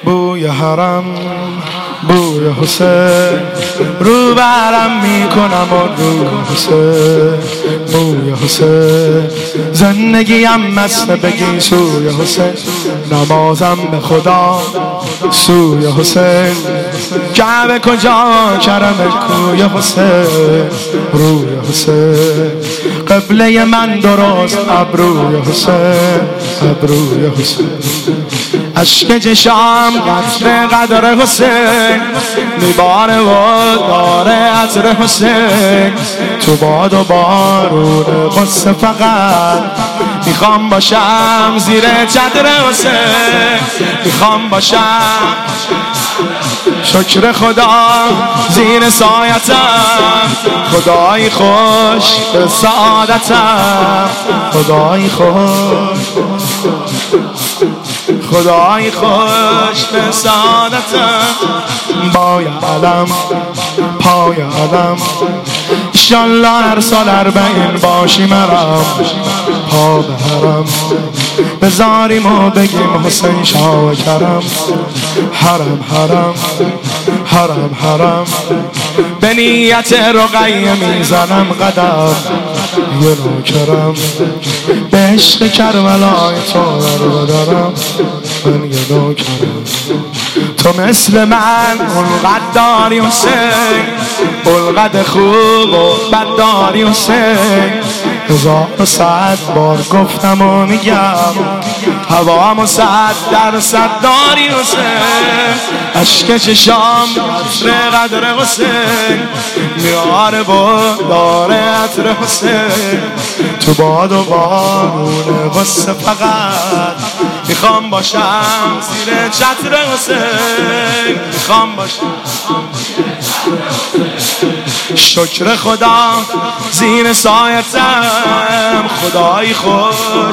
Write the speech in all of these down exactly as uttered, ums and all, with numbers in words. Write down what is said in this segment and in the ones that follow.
بوی حرم بوی حسین رو برم میکنم و روی حسین بوی حسین زندگیم مست بگی سوی حسین نمازم به خدا سوی حسین کعبه کجا کرم کوی حسین روی حسین قبله من درست ابروی حسین ابروی حسین اشک چشام قطره قدر حسین میباره و داره عطر حسین تو باد و بارون غصه فقط میخوام باشم زیر چتر حسین میخوام باشم شکر خدا زیر سایتم خدای خوش به سعادتم خدای خوش خدای خوش به سعادتم بای علم پای علم انشالله هر سال اربعین باشی مرم پا به حرم بذاریم و بگیم حسین شاه و کرم حرم حرم حرم حرم به نیت رقیه میزنم قدم یه نوکرم به عشق کربلای تو برادرم من یه نوکرم تو مثل من اونقدر داری حسین اونقدر خوب و بد داری حسین هزار و صد بار گفتم و میگم هوام و صد در صد داری حسین اشک چشام قطره قدر حسین میاره با داره عطر حسین تو باد و بارون غصه فقط میخوام باشم زیر چتر حسین میخوام باشم شکر خدا زیر سایتم خدای خوش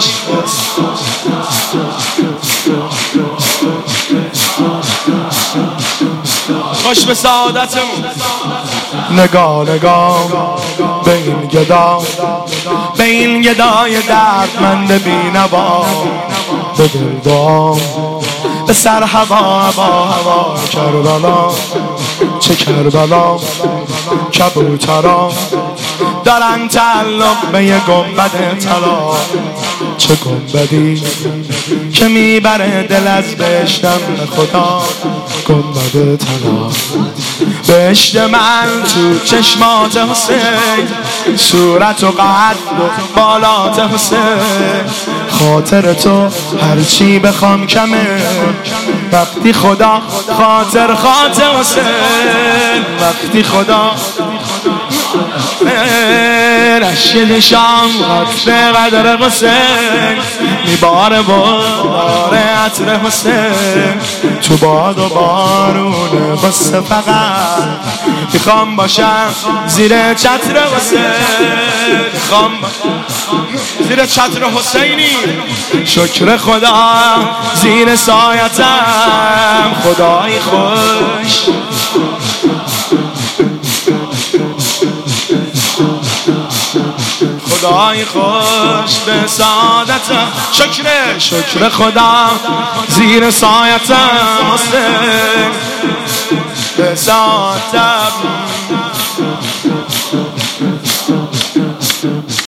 خوش به سعادتمون نگاه نگاه به این گدا به این گدای دردمند بی‌نوا به دل دعا به سر هوا هوا هوا کربلا چه کربلا کبوترا دارن تعلق به یه گنبد طلا چه گنبدی که میبره دل از بهشتم به خدا گنبد طلا بهشت من تو چشمات حسین صورت و قد و بالات حسین خاطر تو هرچی بخوام کمه وقتی خدا خاطر خاطر حسین وقتی خدا رشید شام قطره قدر حسین میباره باره عطر حسین تو باد و بارون غصه فقط میخوام باشم زیر چتر حسین میخوام زیر چتر حسینی شکر خدا زیر سایتم خدای خوش خدای خوش به سعادتم شکر شکر خدا زیر سایتم حسین به سعادتم